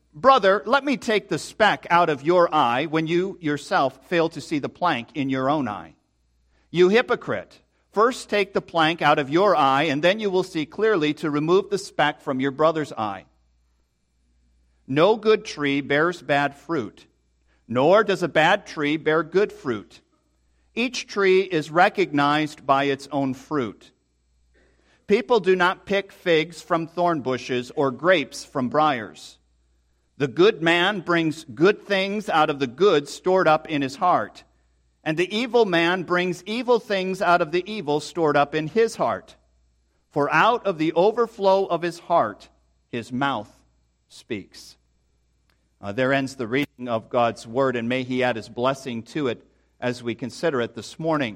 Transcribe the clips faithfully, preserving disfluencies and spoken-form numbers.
"Brother, let me take the speck out of your eye when you yourself fail to see the plank in your own eye. You hypocrite, first take the plank out of your eye, and then you will see clearly to remove the speck from your brother's eye. No good tree bears bad fruit, nor does a bad tree bear good fruit. Each tree is recognized by its own fruit. People do not pick figs from thorn bushes or grapes from briars. The good man brings good things out of the good stored up in his heart, and the evil man brings evil things out of the evil stored up in his heart. For out of the overflow of his heart, his mouth speaks." Uh, there ends the reading of God's Word, and may He add His blessing to it as we consider it this morning.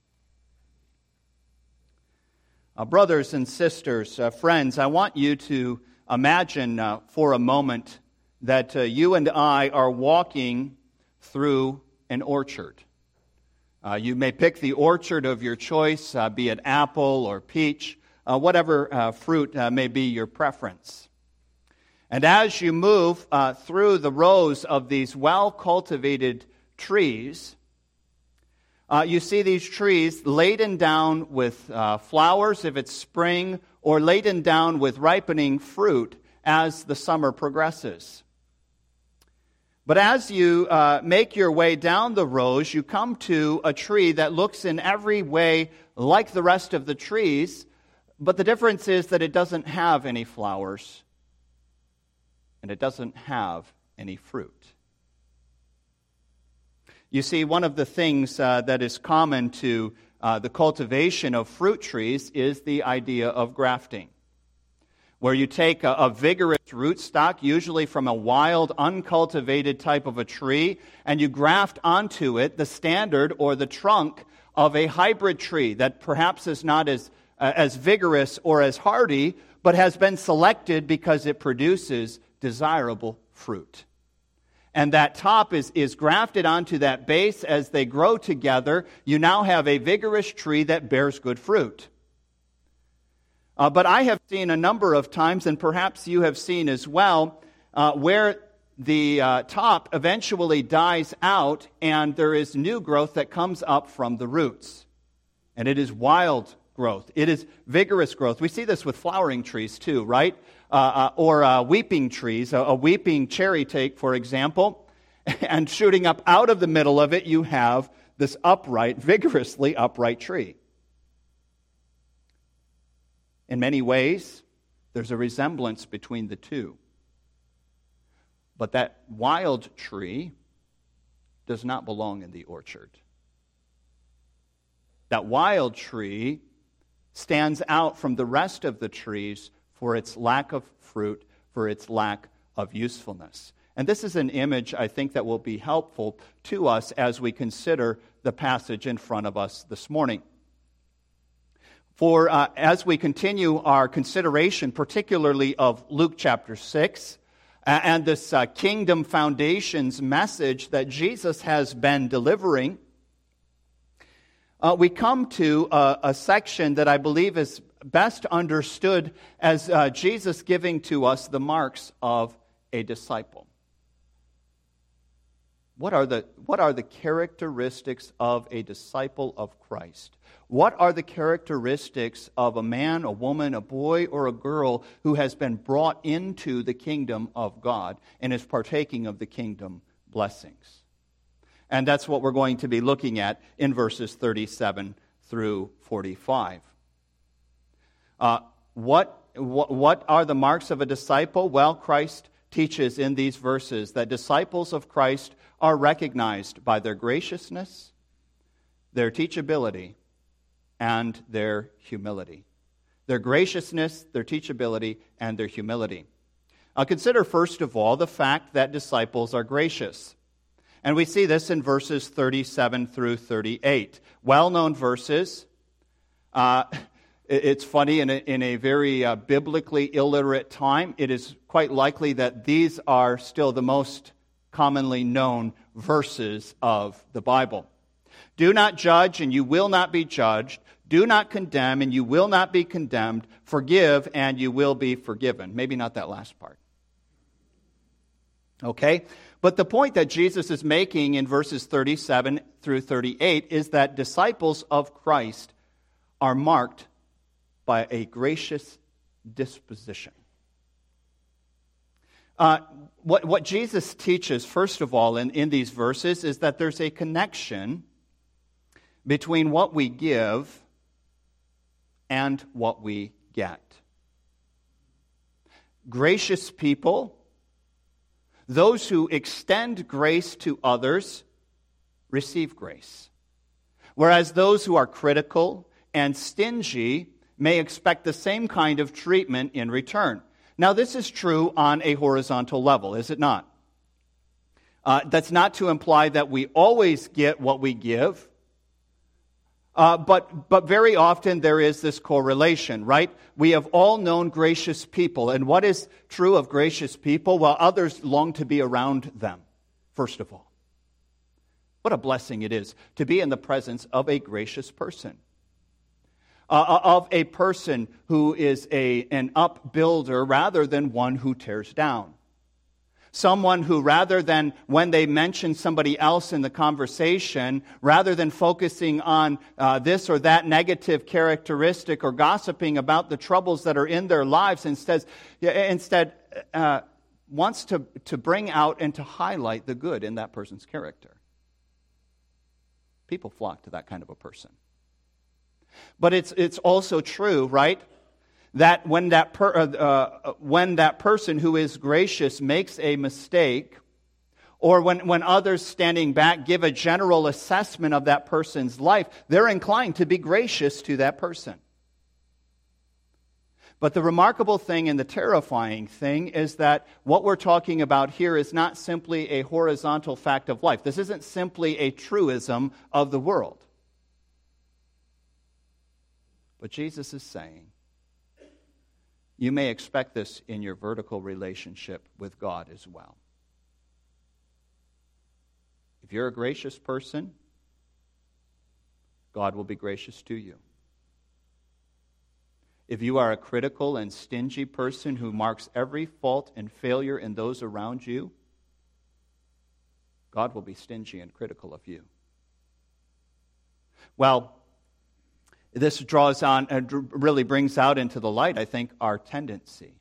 Uh, brothers and sisters, uh, friends, I want you to imagine uh, for a moment that uh, you and I are walking through an orchard. Uh, you may pick the orchard of your choice, uh, be it apple or peach, uh, whatever uh, fruit uh, may be your preference. And as you move uh, through the rows of these well-cultivated trees, uh, you see these trees laden down with uh, flowers if it's spring, or laden down with ripening fruit as the summer progresses. But as you uh, make your way down the rows, you come to a tree that looks in every way like the rest of the trees, but the difference is that it doesn't have any flowers, and it doesn't have any fruit. You see, one of the things uh, that is common to uh, the cultivation of fruit trees is the idea of grafting, where you take a, a vigorous rootstock, usually from a wild, uncultivated type of a tree, and you graft onto it the standard or the trunk of a hybrid tree that perhaps is not as, uh, as vigorous or as hardy, but has been selected because it produces desirable fruit. And that top is, is grafted onto that base. As they grow together, you now have a vigorous tree that bears good fruit. Uh, but I have seen a number of times, and perhaps you have seen as well, uh, where the uh, top eventually dies out and there is new growth that comes up from the roots. And it is wild growth. It is vigorous growth. We see this with flowering trees too, right? Uh, uh, or uh, weeping trees. A, a weeping cherry, take for example, and shooting up out of the middle of it, you have this upright, vigorously upright tree. In many ways, there's a resemblance between the two. But that wild tree does not belong in the orchard. That wild tree stands out from the rest of the trees for its lack of fruit, for its lack of usefulness. And this is an image, I think, that will be helpful to us as we consider the passage in front of us this morning. For uh, as we continue our consideration, particularly of Luke chapter six, uh, and this uh, kingdom foundations message that Jesus has been delivering, uh, we come to a, a section that I believe is best understood as uh, Jesus giving to us the marks of a disciple. What are the, what are the characteristics of a disciple of Christ? What are the characteristics of a man, a woman, a boy, or a girl who has been brought into the kingdom of God and is partaking of the kingdom blessings? And that's what we're going to be looking at in verses thirty-seven through forty-five. Uh, what, what, what are the marks of a disciple? Well, Christ teaches in these verses that disciples of Christ are recognized by their graciousness, their teachability, and their humility. Their graciousness, their teachability, and their humility. Uh, consider first of all the fact that disciples are gracious. And we see this in verses thirty-seven through thirty-eight. Well-known verses. Uh, It's funny, in a, in a very uh, biblically illiterate time, it is quite likely that these are still the most commonly known verses of the Bible. Do not judge, and you will not be judged. Do not condemn, and you will not be condemned. Forgive, and you will be forgiven. Maybe not that last part. Okay? But the point that Jesus is making in verses thirty-seven through thirty-eight is that disciples of Christ are marked by a gracious disposition. Uh, what, what Jesus teaches, first of all, in, in these verses is that there's a connection between what we give and what we get. Gracious people, those who extend grace to others, receive grace. Whereas those who are critical and stingy may expect the same kind of treatment in return. Now, this is true on a horizontal level, is it not? Uh, that's not to imply that we always get what we give, uh, but, but very often there is this correlation, right? We have all known gracious people, and what is true of gracious people? Well, others long to be around them, first of all. What a blessing it is to be in the presence of a gracious person. Uh, of a person who is a, an upbuilder rather than one who tears down. Someone who, rather than when they mention somebody else in the conversation, rather than focusing on uh, this or that negative characteristic or gossiping about the troubles that are in their lives, instead, instead uh, wants to, to bring out and to highlight the good in that person's character. People flock to that kind of a person. But it's it's also true, right, that when that per, uh, when that person who is gracious makes a mistake, or when, when others standing back give a general assessment of that person's life, they're inclined to be gracious to that person. But the remarkable thing and the terrifying thing is that what we're talking about here is not simply a horizontal fact of life. This isn't simply a truism of the world. But Jesus is saying, you may expect this in your vertical relationship with God as well. If you're a gracious person, God will be gracious to you. If you are a critical and stingy person who marks every fault and failure in those around you, God will be stingy and critical of you. Well, this draws on and really brings out into the light, I think, our tendency.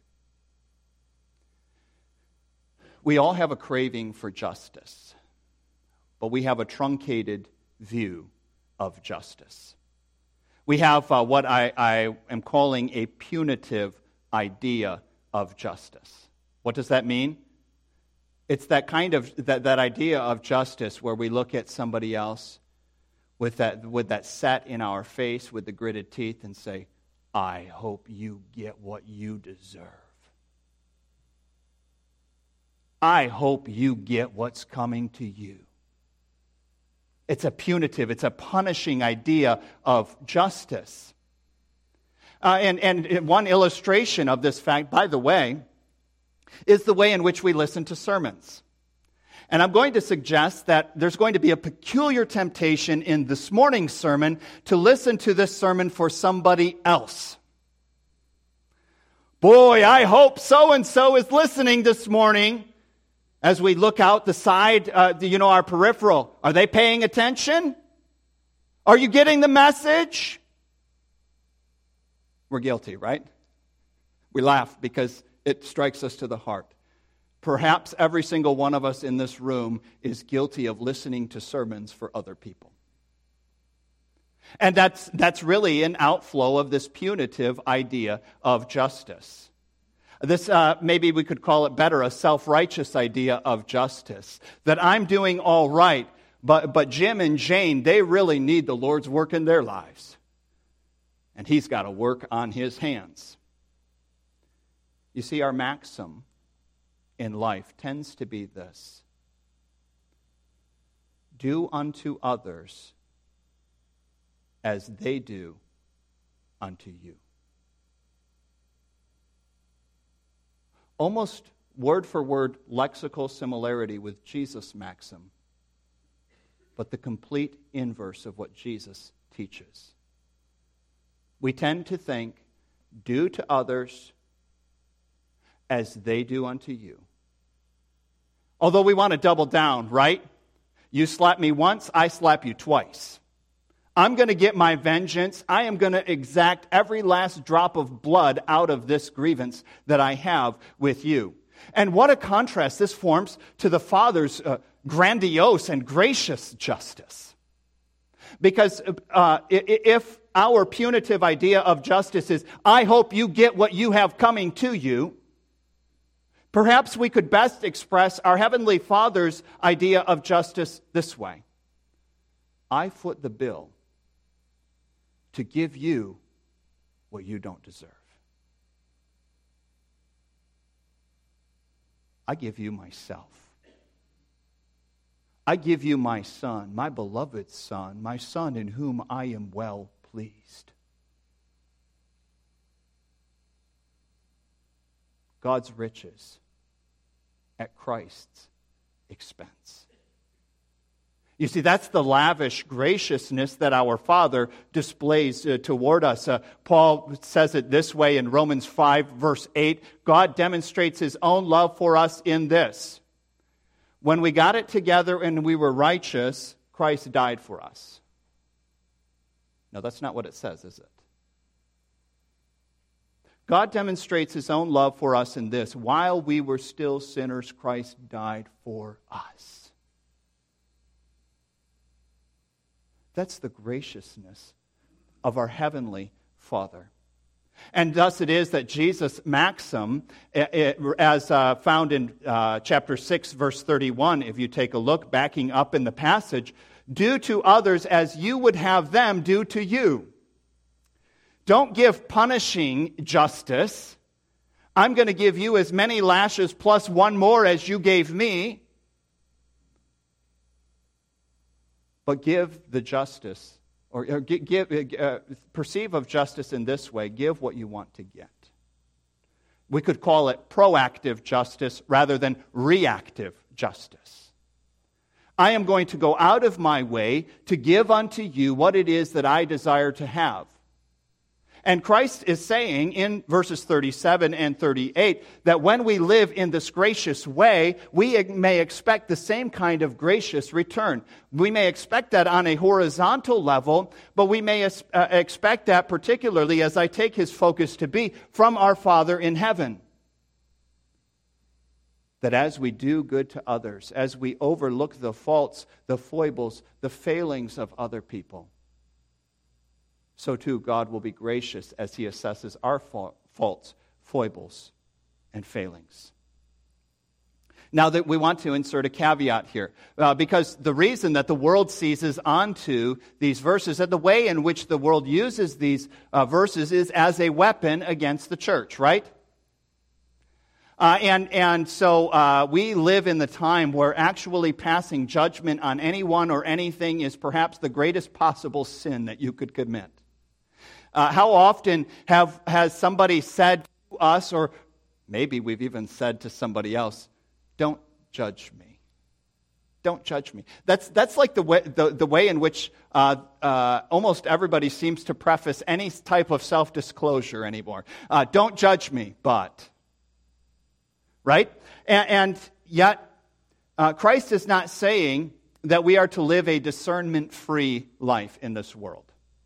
We all have a craving for justice, but we have a truncated view of justice. We have uh, what I, I am calling a punitive idea of justice. What does that mean? It's that kind of that, that idea of justice where we look at somebody else with that with that set in our face, with the gritted teeth, and say, I hope you get what you deserve. I hope you get what's coming to you. It's a punitive, it's a punishing idea of justice. Uh, and, and one illustration of this fact, by the way, is the way in which we listen to sermons. And I'm going to suggest that there's going to be a peculiar temptation in this morning's sermon to listen to this sermon for somebody else. Boy, I hope so-and-so is listening this morning. As we look out the side, uh, you know, our peripheral, are they paying attention? Are you getting the message? We're guilty, right? We laugh because it strikes us to the heart. Perhaps every single one of us in this room is guilty of listening to sermons for other people. And that's that's really an outflow of this punitive idea of justice. This, uh, maybe we could call it better, a self-righteous idea of justice. That I'm doing all right, but, but Jim and Jane, they really need the Lord's work in their lives. And He's got to work on His hands. You see, our maxim in life tends to be this: do unto others as they do unto you. Almost word for word lexical similarity with Jesus' maxim, but the complete inverse of what Jesus teaches. We tend to think, do to others as they do unto you. Although we want to double down, right? You slap me once, I slap you twice. I'm going to get my vengeance. I am going to exact every last drop of blood out of this grievance that I have with you. And what a contrast this forms to the Father's uh, grandiose and gracious justice. Because uh, if our punitive idea of justice is, I hope you get what you have coming to you, perhaps we could best express our Heavenly Father's idea of justice this way. I foot the bill to give you what you don't deserve. I give you myself. I give you my Son, my beloved Son, my Son in whom I am well pleased. God's riches at Christ's expense. You see, that's the lavish graciousness that our Father displays uh, toward us. Uh, Paul says it this way in Romans five, verse eight. God demonstrates His own love for us in this. When we got it together and we were righteous, Christ died for us. No, that's not what it says, is it? God demonstrates His own love for us in this. While we were still sinners, Christ died for us. That's the graciousness of our Heavenly Father. And thus it is that Jesus' maxim, as uh, found in uh, chapter six, verse thirty-one, if you take a look, backing up in the passage, do to others as you would have them do to you. Don't give punishing justice. I'm going to give you as many lashes plus one more as you gave me. But give the justice, or, or give, uh, perceive of justice in this way. Give what you want to get. We could call it proactive justice rather than reactive justice. I am going to go out of my way to give unto you what it is that I desire to have. And Christ is saying in verses thirty-seven and thirty-eight that when we live in this gracious way, we may expect the same kind of gracious return. We may expect that on a horizontal level, but we may expect that particularly, as I take his focus to be, from our Father in heaven. That as we do good to others, as we overlook the faults, the foibles, the failings of other people, so too God will be gracious as He assesses our faults, foibles, and failings. Now that we want to insert a caveat here, uh, because the reason that the world seizes onto these verses and the way in which the world uses these uh, verses is as a weapon against the church, right? Uh, and, and so uh, we live in the time where actually passing judgment on anyone or anything is perhaps the greatest possible sin that you could commit. Uh, how often have has somebody said to us, or maybe we've even said to somebody else, don't judge me. Don't judge me. That's that's like the way, the, the way in which uh, uh, almost everybody seems to preface any type of self-disclosure anymore. Uh, don't judge me, but... Right? And, and yet, uh, Christ is not saying that we are to live a discernment-free life in this world.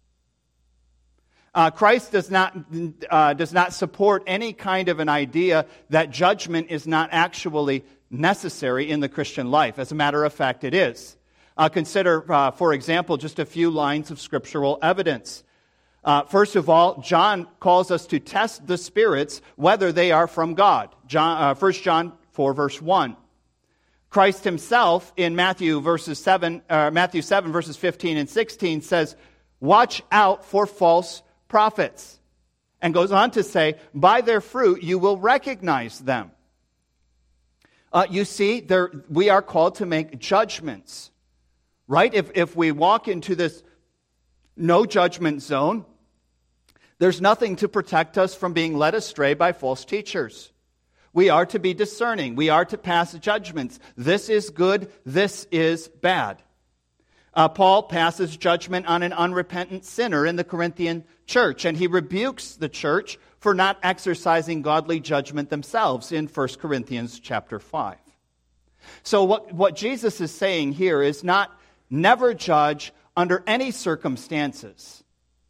Uh, Christ does not uh, does not support any kind of an idea that judgment is not actually necessary in the Christian life. As a matter of fact, it is. Uh, consider, uh, for example, just a few lines of scriptural evidence. Uh, first of all, John calls us to test the spirits whether they are from God. John, uh, First John four, verse one. Christ himself in Matthew verses seven, uh, Matthew seven, verses fifteen and sixteen says, "Watch out for false prophets," and goes on to say, "By their fruit you will recognize them." Uh, you see, there we are called to make judgments, right? If if we walk into this no judgment zone, there's nothing to protect us from being led astray by false teachers. We are to be discerning. We are to pass judgments. This is good. This is bad. Uh, Paul passes judgment on an unrepentant sinner in the Corinthian church, and he rebukes the church for not exercising godly judgment themselves in First Corinthians chapter five. So what, what Jesus is saying here is not never judge under any circumstances.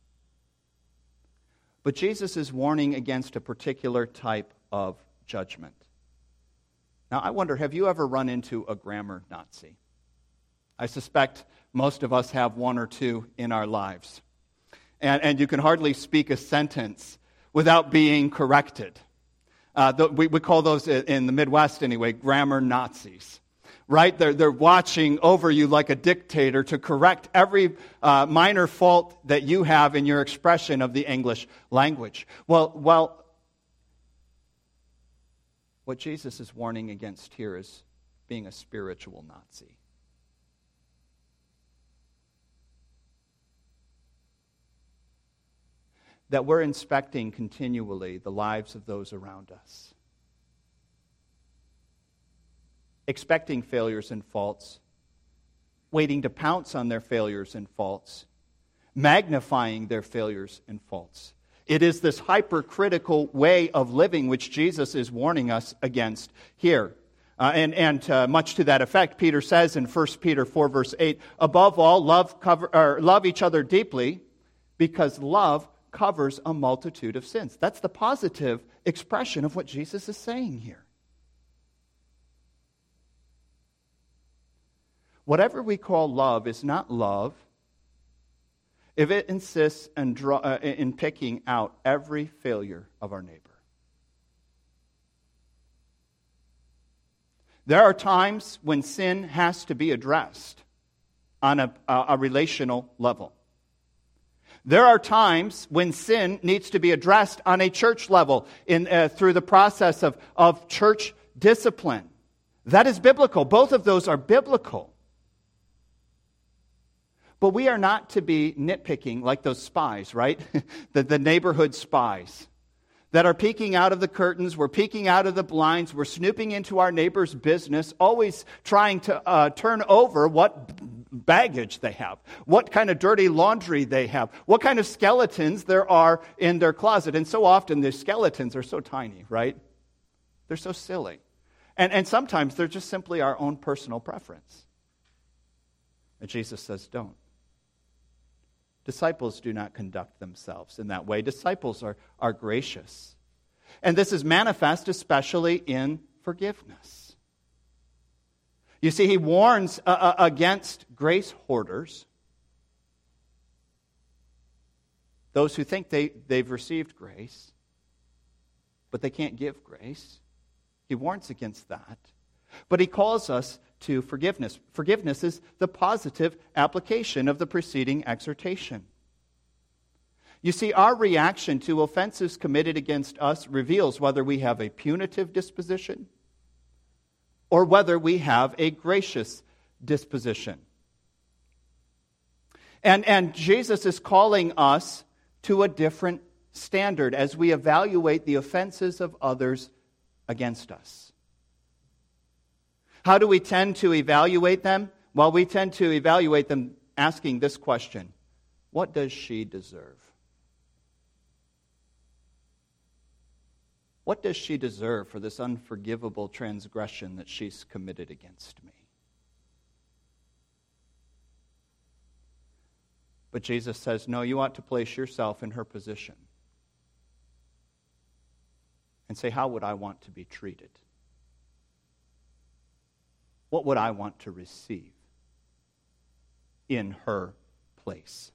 But Jesus is warning against a particular type of judgment. Now, I wonder, have you ever run into a grammar Nazi? I suspect most of us have one or two in our lives. And, and you can hardly speak a sentence without being corrected. Uh, the, we, we call those, in the Midwest anyway, grammar Nazis. Right? They're, they're watching over you like a dictator to correct every uh, minor fault that you have in your expression of the English language. Well, well, what Jesus is warning against here is being a spiritual Nazi. That we're inspecting continually the lives of those around us. Expecting failures and faults, waiting to pounce on their failures and faults, magnifying their failures and faults. It is this hypercritical way of living which Jesus is warning us against here. Uh, and and uh, much to that effect, Peter says in First Peter four, verse eight, above all, love, cover, or love each other deeply, because love covers a multitude of sins. That's the positive expression of what Jesus is saying here. Whatever we call love is not love if it insists in, draw, uh, in picking out every failure of our neighbor. There are times when sin has to be addressed on a, a, a relational level. There are times when sin needs to be addressed on a church level in, uh, through the process of, of church discipline. That is biblical. Both of those are biblical. But we are not to be nitpicking like those spies, right? the, the neighborhood spies that are peeking out of the curtains, we're peeking out of the blinds, we're snooping into our neighbor's business, always trying to uh, turn over what baggage they have, what kind of dirty laundry they have, what kind of skeletons there are in their closet. And so often the skeletons are so tiny, right? They're so silly. And, and sometimes they're just simply our own personal preference. And Jesus says, don't. Disciples do not conduct themselves in that way. Disciples are, are gracious. And this is manifest especially in forgiveness. You see, he warns uh, against grace hoarders, those who think they, they've received grace, but they can't give grace. He warns against that. But he calls us to forgiveness. Forgiveness is the positive application of the preceding exhortation. You see, our reaction to offenses committed against us reveals whether we have a punitive disposition or whether we have a gracious disposition. And, and Jesus is calling us to a different standard as we evaluate the offenses of others against us. How do we tend to evaluate them? Well, we tend to evaluate them asking this question: what does she deserve? What does she deserve for this unforgivable transgression that she's committed against me? But Jesus says, no, you ought to place yourself in her position and say, how would I want to be treated? What would I want to receive in her place?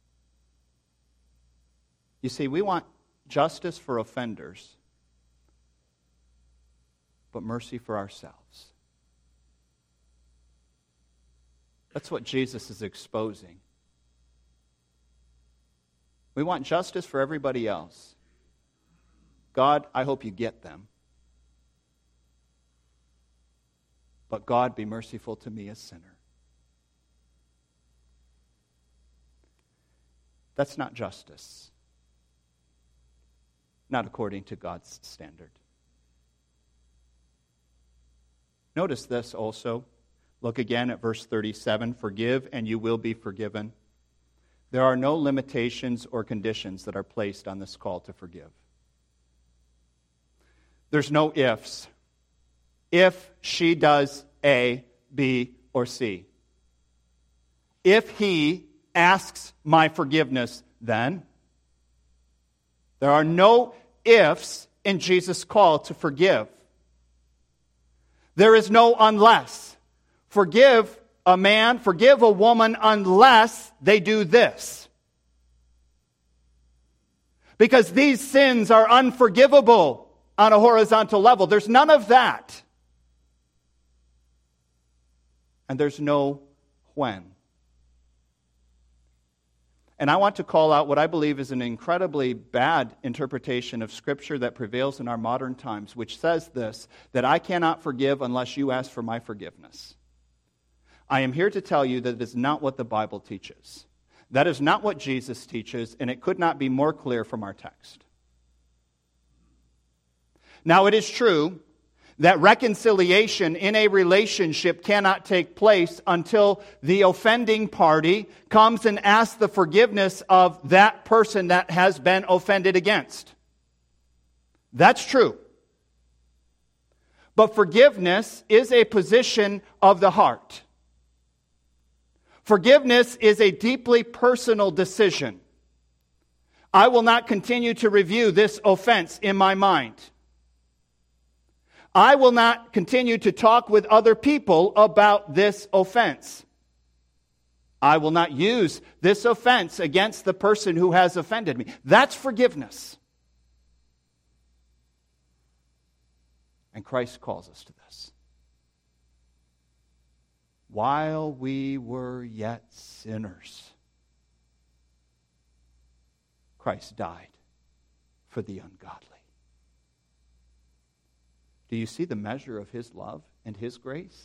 You see, we want justice for offenders, but mercy for ourselves. That's what Jesus is exposing. We want justice for everybody else. God, I hope you get them. But God, be merciful to me, a sinner. That's not justice. Not according to God's standard. Notice this also. Look again at verse thirty-seven. Forgive and you will be forgiven. There are no limitations or conditions that are placed on this call to forgive. There's no ifs. If she does A, B, or C. If he asks my forgiveness, then there are no ifs in Jesus' call to forgive. There is no unless. Forgive a man, forgive a woman unless they do this. Because these sins are unforgivable on a horizontal level. There's none of that. And there's no when. And I want to call out what I believe is an incredibly bad interpretation of Scripture that prevails in our modern times, which says this, that I cannot forgive unless you ask for my forgiveness. I am here to tell you that it is not what the Bible teaches. That is not what Jesus teaches, and it could not be more clear from our text. Now, it is true that reconciliation in a relationship cannot take place until the offending party comes and asks the forgiveness of that person that has been offended against. That's true. But forgiveness is a position of the heart. Forgiveness is a deeply personal decision. I will not continue to review this offense in my mind. I will not continue to talk with other people about this offense. I will not use this offense against the person who has offended me. That's forgiveness. And Christ calls us to this. While we were yet sinners, Christ died for the ungodly. Do you see the measure of His love and His grace?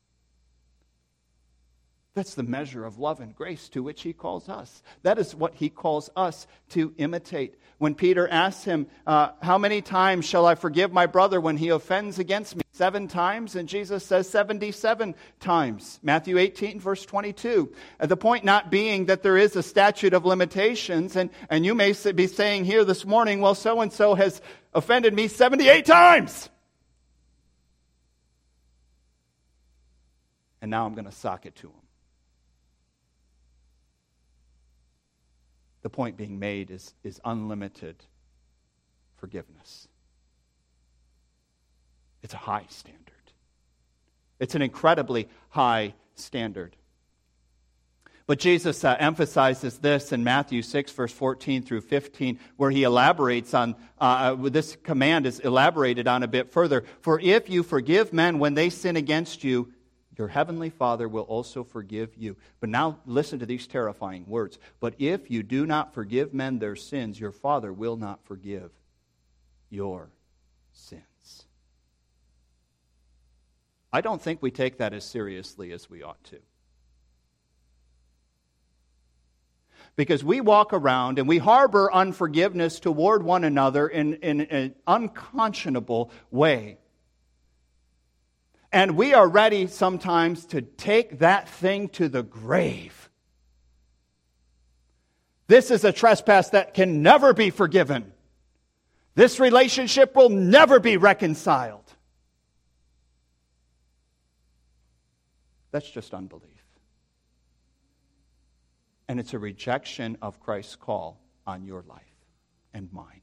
That's the measure of love and grace to which He calls us. That is what He calls us to imitate. When Peter asks him, uh, how many times shall I forgive my brother when he offends against me? Seven times? And Jesus says seventy-seven times. Matthew eighteen, verse twenty-two. At the point not being that there is a statute of limitations, and, and you may be saying here this morning, well, so-and-so has offended me seventy-eight times. And now I'm going to sock it to him. The point being made is, is unlimited forgiveness. It's a high standard. It's an incredibly high standard. But Jesus uh, emphasizes this in Matthew six, verse fourteen through fifteen, where He elaborates on, uh, this command is elaborated on a bit further. For if you forgive men when they sin against you, your heavenly Father will also forgive you. But now listen to these terrifying words. But if you do not forgive men their sins, your Father will not forgive your sins. I don't think we take that as seriously as we ought to. Because we walk around and we harbor unforgiveness toward one another in, in an unconscionable way. And we are ready sometimes to take that thing to the grave. This is a trespass that can never be forgiven. This relationship will never be reconciled. That's just unbelief. And it's a rejection of Christ's call on your life and mine.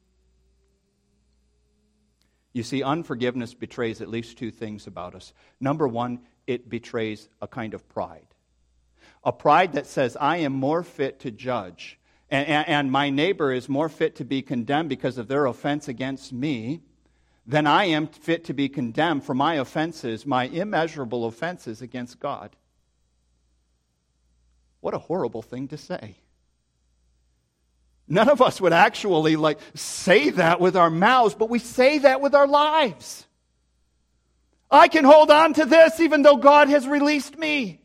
You see, unforgiveness betrays at least two things about us. Number one, it betrays a kind of pride. A pride that says, I am more fit to judge, and, and, and my neighbor is more fit to be condemned because of their offense against me than I am fit to be condemned for my offenses, my immeasurable offenses against God. What a horrible thing to say. None of us would actually like say that with our mouths, but we say that with our lives. I can hold on to this even though God has released me.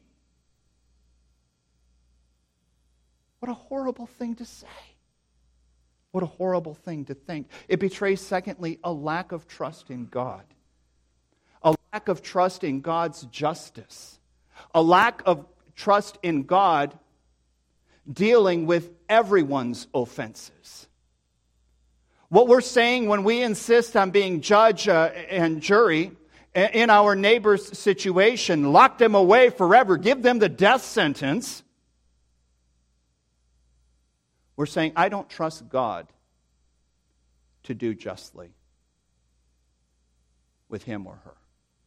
What a horrible thing to say. What a horrible thing to think. It betrays, secondly, a lack of trust in God. A lack of trust in God's justice. A lack of trust in God dealing with everyone's offenses. What we're saying when we insist on being judge uh, and jury in our neighbor's situation, lock them away forever, give them the death sentence. We're saying, I don't trust God to do justly with him or her.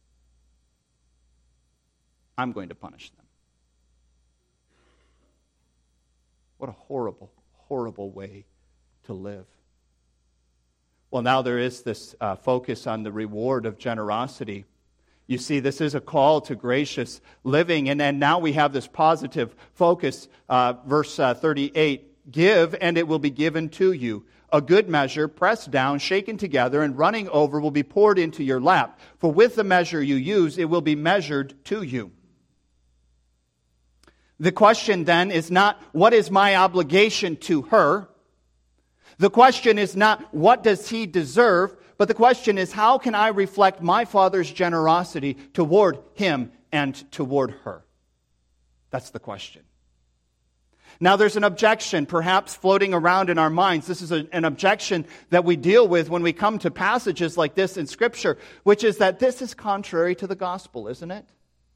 I'm going to punish them. What a horrible, horrible way to live. Well, now there is this uh, focus on the reward of generosity. You see, this is a call to gracious living, and then now we have this positive focus. Uh, verse uh, thirty-eight, give, and it will be given to you. A good measure, pressed down, shaken together, and running over will be poured into your lap. For with the measure you use, it will be measured to you. The question then is not, what is my obligation to her? The question is not, what does he deserve? But the question is, how can I reflect my Father's generosity toward him and toward her? That's the question. Now, there's an objection perhaps floating around in our minds. This is a, an objection that we deal with when we come to passages like this in Scripture, which is that this is contrary to the gospel, isn't it?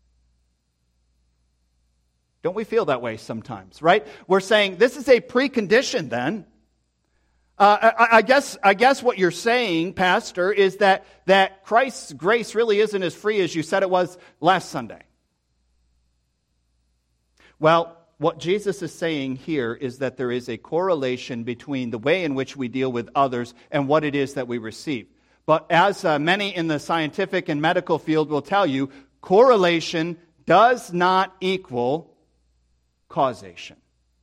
Don't we feel that way sometimes, right? We're saying this is a precondition then. Uh, I, I guess I guess what you're saying, Pastor, is that, that Christ's grace really isn't as free as you said it was last Sunday. Well, what Jesus is saying here is that there is a correlation between the way in which we deal with others and what it is that we receive. But as uh, many in the scientific and medical field will tell you, correlation does not equal causation.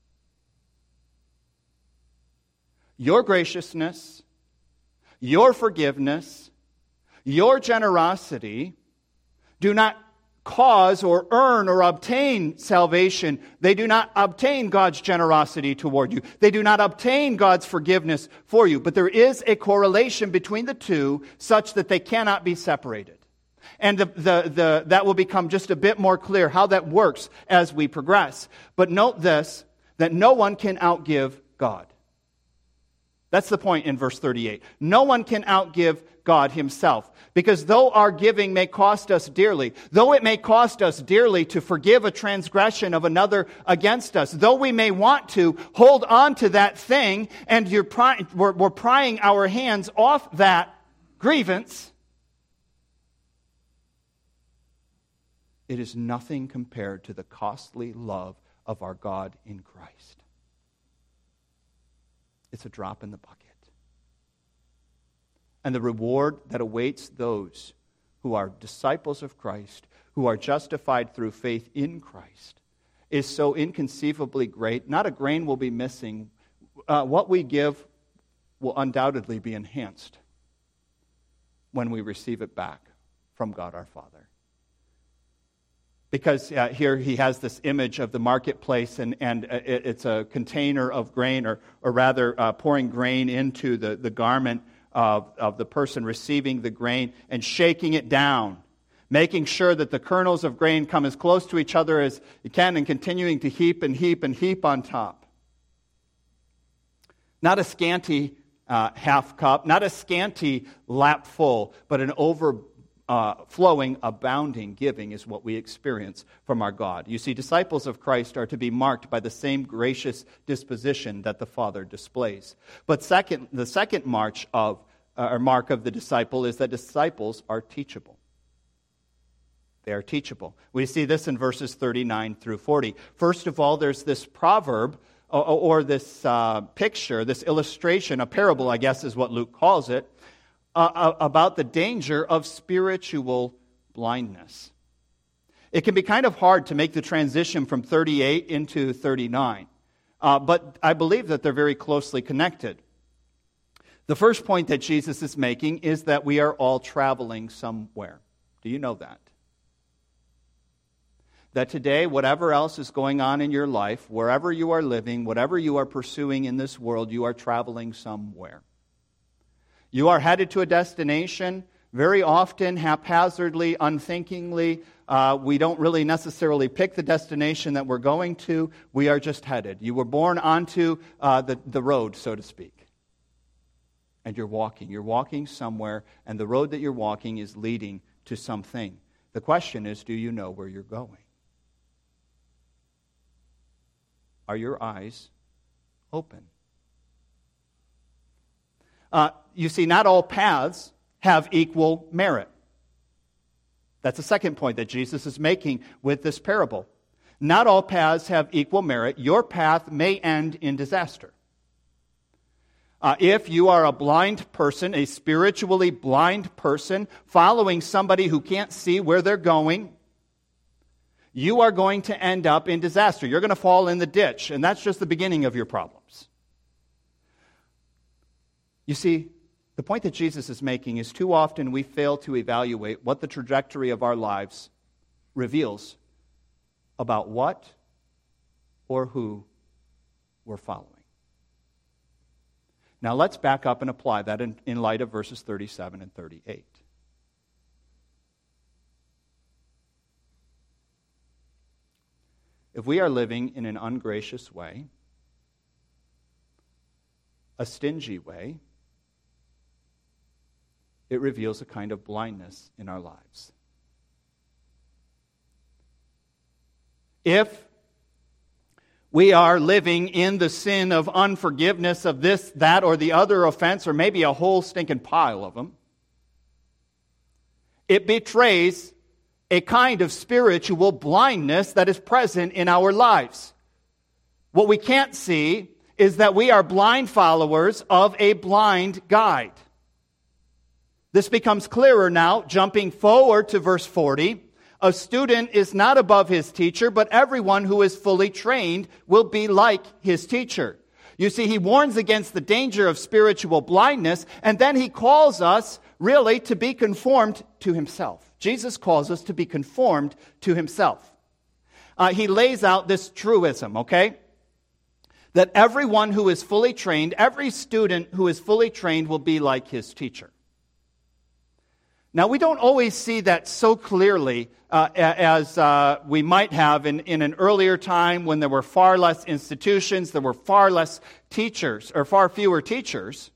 Your graciousness, your forgiveness, your generosity do not cause or earn or obtain salvation. They do not obtain God's generosity toward you. They do not obtain God's forgiveness for you. But there is a correlation between the two such that they cannot be separated. And the, the, the, that will become just a bit more clear how that works as we progress. But note this, that no one can outgive God. That's the point in verse thirty-eight. No one can outgive God himself. Because though our giving may cost us dearly, though it may cost us dearly to forgive a transgression of another against us, though we may want to hold on to that thing and you're pry, we're, we're prying our hands off that grievance, it is nothing compared to the costly love of our God in Christ. It's a drop in the bucket. And the reward that awaits those who are disciples of Christ, who are justified through faith in Christ, is so inconceivably great. Not a grain will be missing. Uh, what we give will undoubtedly be enhanced when we receive it back from God our Father. Because uh, here he has this image of the marketplace, and, and it, it's a container of grain, or, or rather uh, pouring grain into the, the garment of, of the person receiving the grain and shaking it down, making sure that the kernels of grain come as close to each other as you can and continuing to heap and heap and heap on top. Not a scanty uh, half cup, not a scanty lap full, but an over Uh, flowing, abounding giving is what we experience from our God. You see, disciples of Christ are to be marked by the same gracious disposition that the Father displays. But second, the second march of, uh, or mark of the disciple is that disciples are teachable. They are teachable. We see this in verses thirty-nine through forty. First of all, there's this proverb, or, or this uh, picture, this illustration, a parable, I guess is what Luke calls it, Uh, about the danger of spiritual blindness. It can be kind of hard to make the transition from thirty-eight into thirty-nine, uh, but I believe that they're very closely connected. The first point that Jesus is making is that we are all traveling somewhere. Do you know that? That today, whatever else is going on in your life, wherever you are living, whatever you are pursuing in this world, you are traveling somewhere. You are headed to a destination, very often haphazardly, unthinkingly. Uh, we don't really necessarily pick the destination that we're going to. We are just headed. You were born onto uh, the, the road, so to speak. And you're walking. You're walking somewhere, and the road that you're walking is leading to something. The question is, do you know where you're going? Are your eyes open? Uh, you see, not all paths have equal merit. That's the second point that Jesus is making with this parable. Not all paths have equal merit. Your path may end in disaster. Uh, if you are a blind person, a spiritually blind person, following somebody who can't see where they're going, you are going to end up in disaster. You're going to fall in the ditch, and that's just the beginning of your problems. You see, the point that Jesus is making is too often we fail to evaluate what the trajectory of our lives reveals about what or who we're following. Now let's back up and apply that in, in light of verses thirty-seven and thirty-eight. If we are living in an ungracious way, a stingy way, it reveals a kind of blindness in our lives. If we are living in the sin of unforgiveness of this, that, or the other offense, or maybe a whole stinking pile of them, it betrays a kind of spiritual blindness that is present in our lives. What we can't see is that we are blind followers of a blind guide. This becomes clearer now, jumping forward to verse forty. A student is not above his teacher, but everyone who is fully trained will be like his teacher. You see, he warns against the danger of spiritual blindness, and then he calls us really to be conformed to himself. Jesus calls us to be conformed to himself. Uh, he lays out this truism, okay? That everyone who is fully trained, every student who is fully trained will be like his teacher. Now, we don't always see that so clearly uh, as uh, we might have in, in an earlier time when there were far less institutions, there were far less teachers, or far fewer teachers.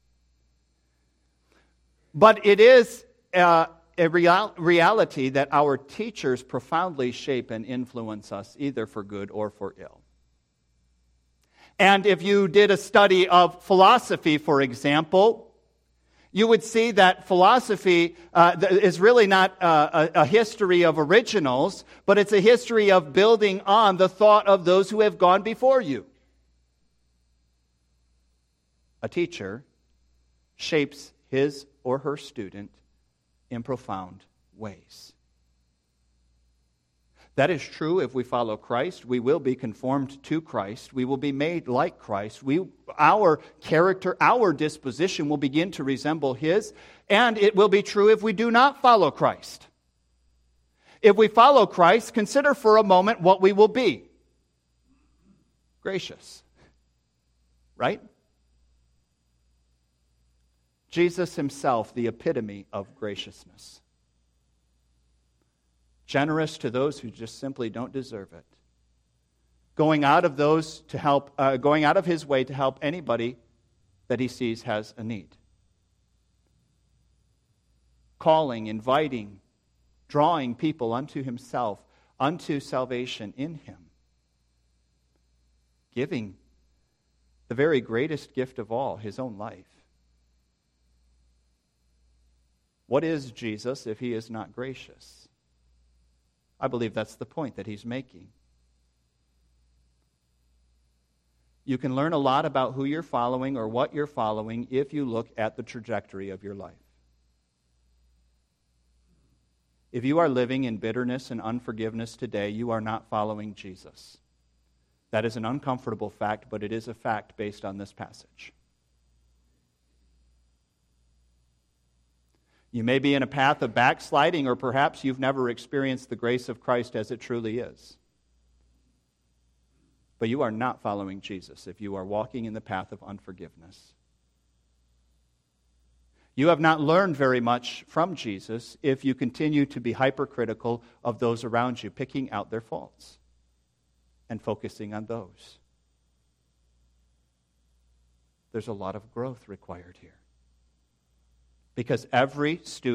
But it is uh, a real, reality that our teachers profoundly shape and influence us, either for good or for ill. And if you did a study of philosophy, for example, you would see that philosophy uh, is really not uh, a, a history of originals, but it's a history of building on the thought of those who have gone before you. A teacher shapes his or her student in profound ways. That is true if we follow Christ. We will be conformed to Christ. We will be made like Christ. We, our character, our disposition will begin to resemble His. And it will be true if we do not follow Christ. If we follow Christ, consider for a moment what we will be. Gracious. Right? Jesus Himself, the epitome of graciousness. Generous to those who just simply don't deserve it. Going out of those to help, uh, going out of His way to help anybody that He sees has a need. Calling, inviting, drawing people unto Himself, unto salvation in Him. Giving the very greatest gift of all, His own life. What is Jesus if He is not gracious? I believe that's the point that He's making. You can learn a lot about who you're following or what you're following if you look at the trajectory of your life. If you are living in bitterness and unforgiveness today, you are not following Jesus. That is an uncomfortable fact, but it is a fact based on this passage. You may be in a path of backsliding, or perhaps you've never experienced the grace of Christ as it truly is. But you are not following Jesus if you are walking in the path of unforgiveness. You have not learned very much from Jesus if you continue to be hypercritical of those around you, picking out their faults and focusing on those. There's a lot of growth required here. Because every student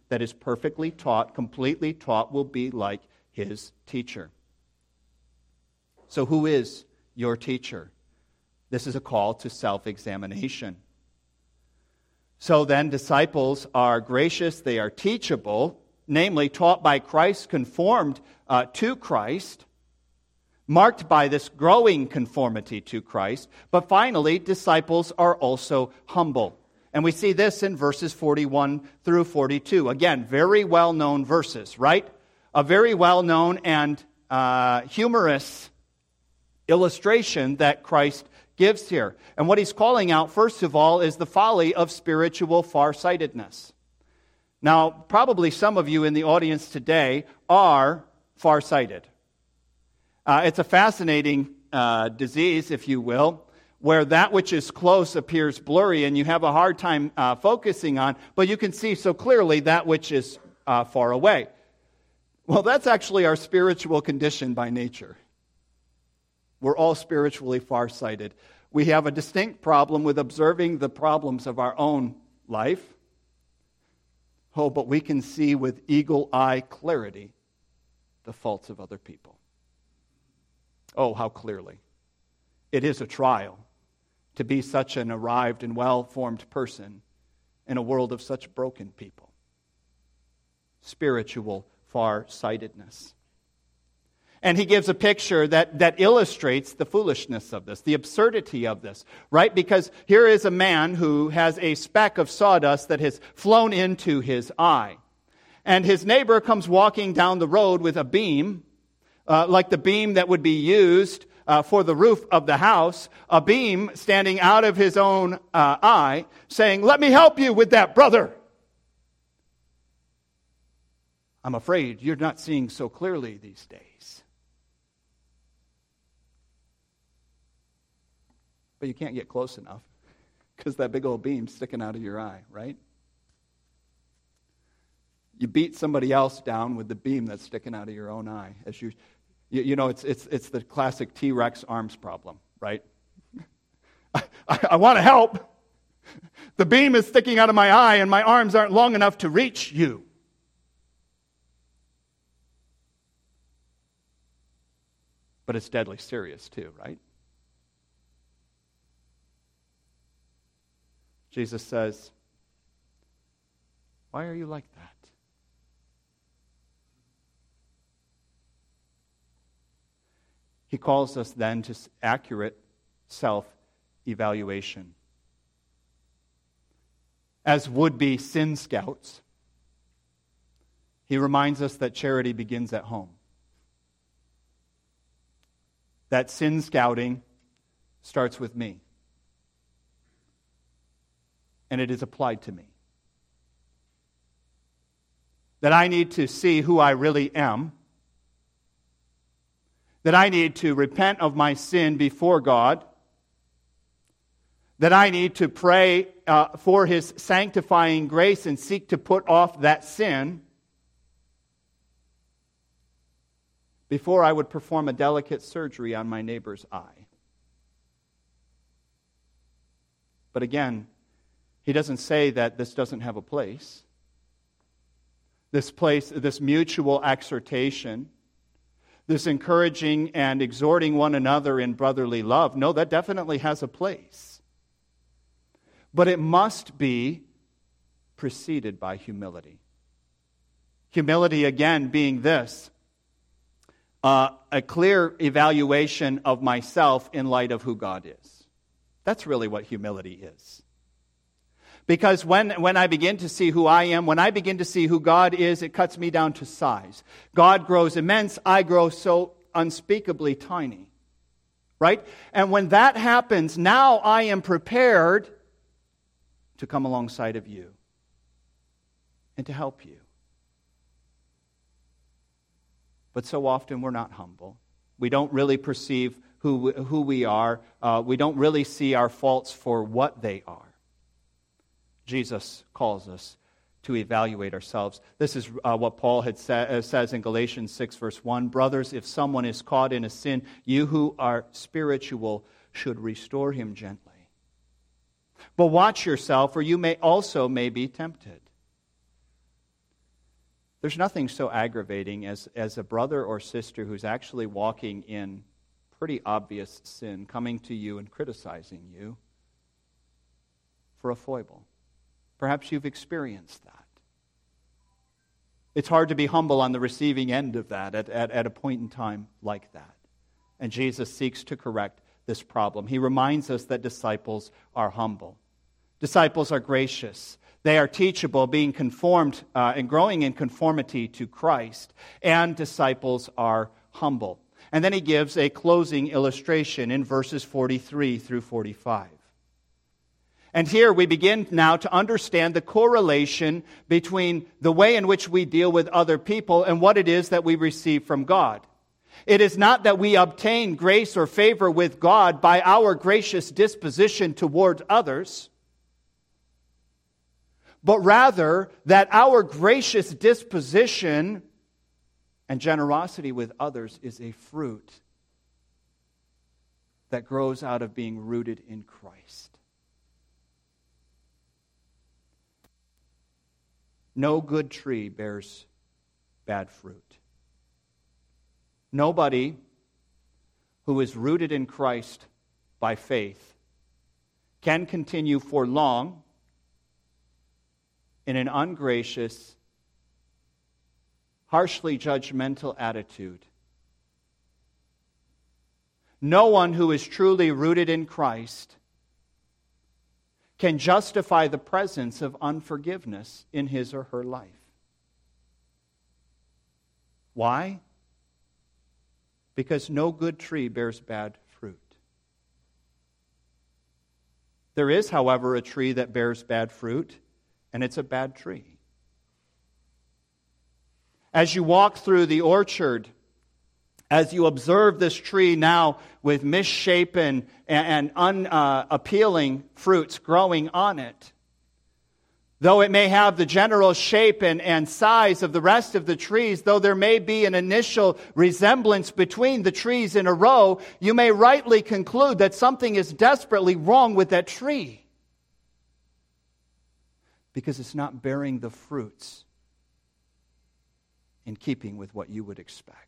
that is perfectly taught, completely taught, will be like his teacher. So who is your teacher? This is a call to self-examination. So then, disciples are gracious, they are teachable, namely taught by Christ, conformed uh, to Christ, marked by this growing conformity to Christ. But finally, disciples are also humble. And we see this in verses forty-one through forty-two. Again, very well-known verses, right? A very well-known and uh, humorous illustration that Christ gives here. And what he's calling out, first of all, is the folly of spiritual farsightedness. Now, probably some of you in the audience today are farsighted. Uh, it's a fascinating uh, disease, if you will, where that which is close appears blurry and you have a hard time uh, focusing on, but you can see so clearly that which is uh, far away. Well, that's actually our spiritual condition by nature. We're all spiritually farsighted. We have a distinct problem with observing the problems of our own life. Oh, but we can see with eagle-eye clarity the faults of other people. Oh, how clearly. It is a trial to be such an arrived and well-formed person in a world of such broken people. Spiritual farsightedness. And he gives a picture that, that illustrates the foolishness of this, the absurdity of this, right? Because here is a man who has a speck of sawdust that has flown into his eye. And his neighbor comes walking down the road with a beam, uh, like the beam that would be used uh, for the roof of the house, a beam standing out of his own uh, eye, saying, "Let me help you with that, brother." I'm afraid you're not seeing so clearly these days. But you can't get close enough because that big old beam's sticking out of your eye, right? You beat somebody else down with the beam that's sticking out of your own eye. As you, you, you know, it's it's it's the classic T-Rex arms problem, right? I, I, I want to help. The beam is sticking out of my eye, and my arms aren't long enough to reach you. But it's deadly serious too, right? Jesus says, "Why are you like that?" He calls us then to accurate self-evaluation. As would-be sin scouts, he reminds us that charity begins at home. That sin scouting starts with me. And it is applied to me. That I need to see who I really am. That I need to repent of my sin before God. That I need to pray uh, for His sanctifying grace and seek to put off that sin before I would perform a delicate surgery on my neighbor's eye. But again, he doesn't say that this doesn't have a place. This place, this mutual exhortation, this encouraging and exhorting one another in brotherly love. No, that definitely has a place. But it must be preceded by humility. Humility, again, being this, uh, a clear evaluation of myself in light of who God is. That's really what humility is. Because when, when I begin to see who I am, when I begin to see who God is, it cuts me down to size. God grows immense, I grow so unspeakably tiny. Right? And when that happens, now I am prepared to come alongside of you and to help you. But so often we're not humble. We don't really perceive who, who we are. Uh, we don't really see our faults for what they are. Jesus calls us to evaluate ourselves. This is uh, what Paul had sa- uh, says in Galatians six, verse one. Brothers, if someone is caught in a sin, you who are spiritual should restore him gently. But watch yourself, or you may also may be tempted. There's nothing so aggravating as, as a brother or sister who's actually walking in pretty obvious sin, coming to you and criticizing you for a foible. Perhaps you've experienced that. It's hard to be humble on the receiving end of that at, at, at a point in time like that. And Jesus seeks to correct this problem. He reminds us that disciples are humble. Disciples are gracious. They are teachable, being conformed uh, and growing in conformity to Christ. And disciples are humble. And then he gives a closing illustration in verses forty-three through forty-five. And here we begin now to understand the correlation between the way in which we deal with other people and what it is that we receive from God. It is not that we obtain grace or favor with God by our gracious disposition toward others, but rather that our gracious disposition and generosity with others is a fruit that grows out of being rooted in Christ. No good tree bears bad fruit. Nobody who is rooted in Christ by faith can continue for long in an ungracious, harshly judgmental attitude. No one who is truly rooted in Christ can justify the presence of unforgiveness in his or her life. Why? Because no good tree bears bad fruit. There is, however, a tree that bears bad fruit, and it's a bad tree. As you walk through the orchard, as you observe this tree now with misshapen and unappealing fruits growing on it, though it may have the general shape and, and size of the rest of the trees, though there may be an initial resemblance between the trees in a row, you may rightly conclude that something is desperately wrong with that tree because it's not bearing the fruits in keeping with what you would expect.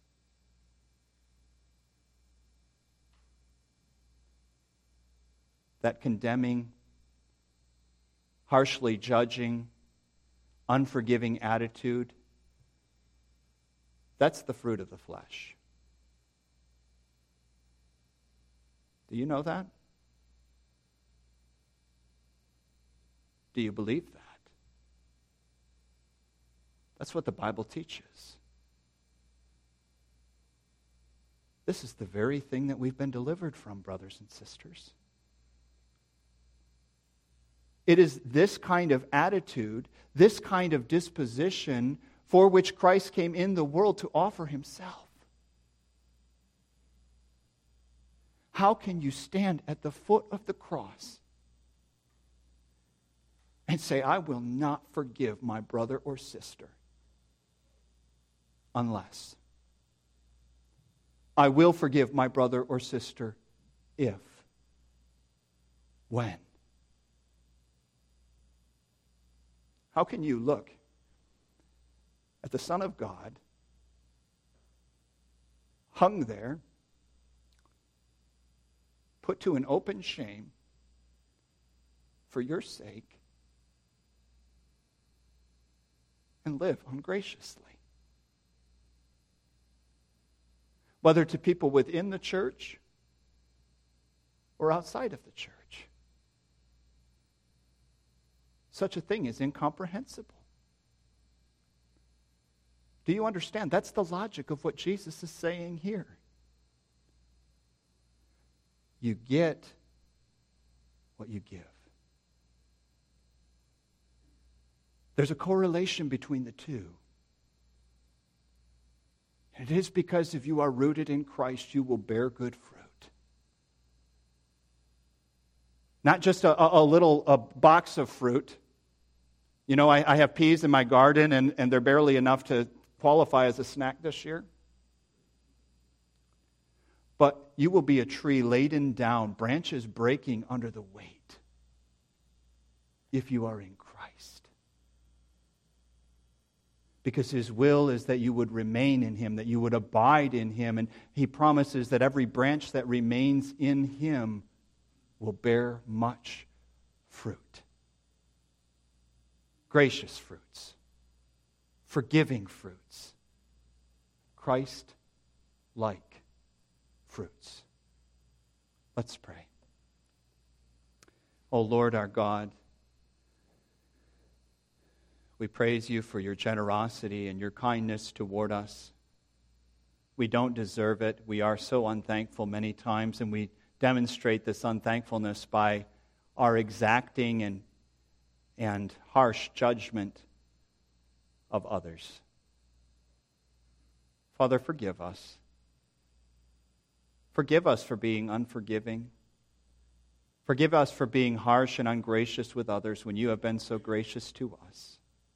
That condemning, harshly judging, unforgiving attitude, that's the fruit of the flesh. Do you know that? Do you believe that? That's what the Bible teaches. This is the very thing that we've been delivered from, brothers and sisters. It is this kind of attitude, this kind of disposition for which Christ came in the world to offer himself. How can you stand at the foot of the cross and say, I will not forgive my brother or sister unless I will forgive my brother or sister if, when? How can you look at the Son of God hung there, put to an open shame for your sake, and live ungraciously? Whether to people within the church or outside of the church. Such a thing is incomprehensible. Do you understand? That's the logic of what Jesus is saying here. You get what you give. There's a correlation between the two. It is because if you are rooted in Christ, you will bear good fruit. Not just a, a little a box of fruit. You know, I, I have peas in my garden, and, and they're barely enough to qualify as a snack this year. But you will be a tree laden down, branches breaking under the weight, if you are in Christ. because His will is that you would remain in Him, that you would abide in Him. And He promises that every branch that remains in Him will bear much fruit. Gracious fruits, forgiving fruits, Christ-like fruits. Let's pray. O Lord our God, we praise You for Your generosity and Your kindness toward us. We don't deserve it. We are so unthankful many times, and we demonstrate this unthankfulness by our exacting and, and harsh judgment of others. Father, forgive us. Forgive us for being unforgiving. Forgive us for being harsh and ungracious with others when You have been so gracious to us.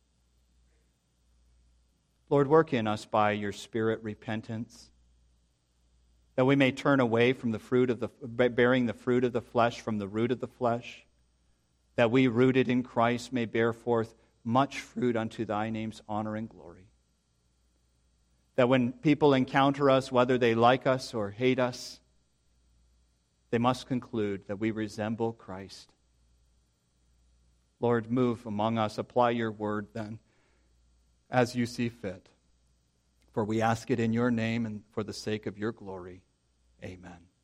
Lord, work in us by Your Spirit repentance, that we may turn away from the fruit of the bearing the fruit of the flesh from the root of the flesh, that we, rooted in Christ, may bear forth much fruit unto Thy name's honor and glory. That when people encounter us, whether they like us or hate us, they must conclude that we resemble Christ. Lord, move among us. Apply Your word then, as You see fit. For we ask it in Your name and for the sake of Your glory. Amen.